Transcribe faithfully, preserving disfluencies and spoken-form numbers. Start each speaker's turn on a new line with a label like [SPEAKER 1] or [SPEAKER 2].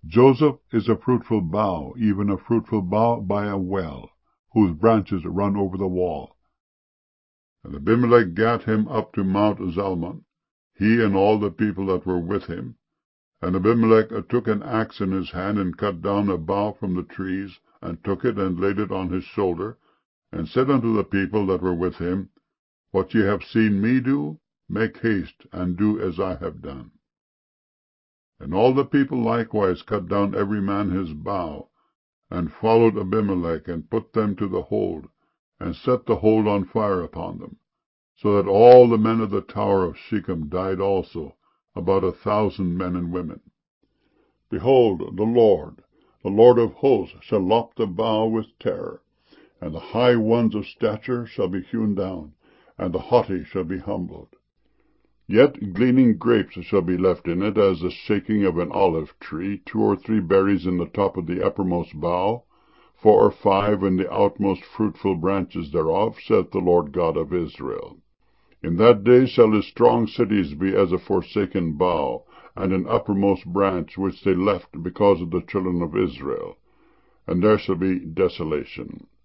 [SPEAKER 1] Joseph is a fruitful bough, even a fruitful bough by a well, whose branches run over the wall. And Abimelech gat him up to Mount Zalmon, he and all the people that were with him. And Abimelech took an axe in his hand, and cut down a bough from the trees, and took it, and laid it on his shoulder, and said unto the people that were with him, What ye have seen me do, make haste, and do as I have done. And all the people likewise cut down every man his bough, and followed Abimelech, and put them to the hold, and set the hold on fire upon them, so that all the men of the tower of Shechem died also, about a thousand men and women. Behold, the Lord, the Lord of hosts, shall lop the bough with terror, and the high ones of stature shall be hewn down, and the haughty shall be humbled. Yet gleaning grapes shall be left in it, as the shaking of an olive tree, two or three berries in the top of the uppermost bough, four or five in the outmost fruitful branches thereof, saith the Lord God of Israel. In that day shall his strong cities be as a forsaken bough, and an uppermost branch which they left because of the children of Israel, and there shall be desolation.